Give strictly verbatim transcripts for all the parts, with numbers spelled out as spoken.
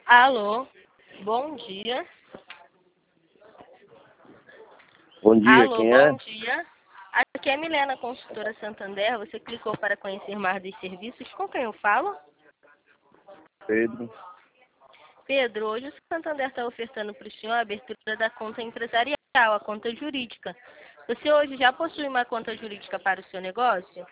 Alô, bom dia. Bom dia, Alô, quem é? bom dia. Aqui é a Milena, consultora Santander. Você clicou para conhecer mais dos serviços. Com quem eu falo? Pedro. Pedro, hoje o Santander está ofertando para o senhor a abertura da conta empresarial, a conta jurídica. Você hoje já possui uma conta jurídica para o seu negócio?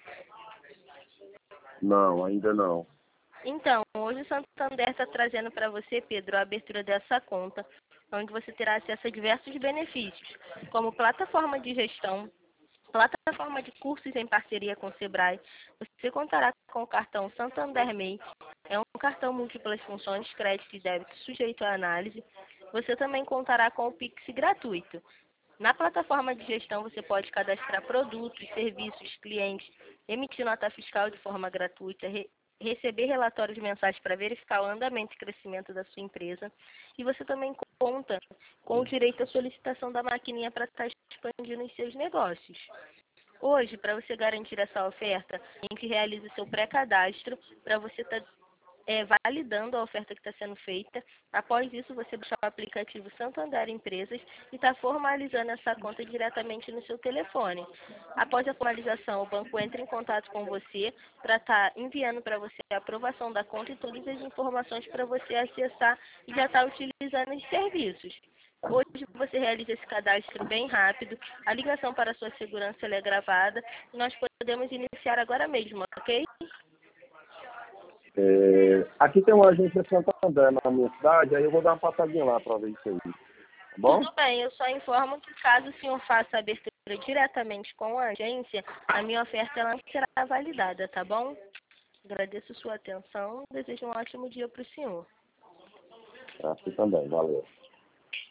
Não, ainda não. Então, hoje o Santander está trazendo para você, Pedro, a abertura dessa conta, onde você terá acesso a diversos benefícios, como plataforma de gestão, plataforma de cursos em parceria com o Sebrae. Você contará com o cartão Santander MEI, é um cartão múltiplas funções, crédito e débito sujeito à análise. Você também contará com o Pix gratuito. Na plataforma de gestão você pode cadastrar produtos, serviços, clientes, emitir nota fiscal de forma gratuita, re receber relatórios mensais para verificar o andamento e crescimento da sua empresa. E você também conta com o direito à solicitação da maquininha para estar expandindo os seus negócios. Hoje, para você garantir essa oferta, a gente realiza o seu pré-cadastro para você estar é, validando a oferta que está sendo feita. Após isso, você baixar o aplicativo Santander Empresas e está formalizando essa conta diretamente no seu telefone. Após a formalização, o banco entra em contato com você para estar enviando para você a aprovação da conta e todas as informações para você acessar e já estar utilizando os serviços. Hoje você realiza esse cadastro bem rápido, a ligação para a sua segurança ela é gravada e nós podemos iniciar agora mesmo, ok? É, aqui tem uma agência Santander na minha cidade, aí eu vou dar uma passadinha lá para ver isso aí. Tá bom? Tudo bem, eu só informo que caso o senhor faça a abertura diretamente com a agência, a minha oferta ela não será validada, tá bom? Agradeço sua atenção, desejo um ótimo dia para o senhor. Aqui também, valeu.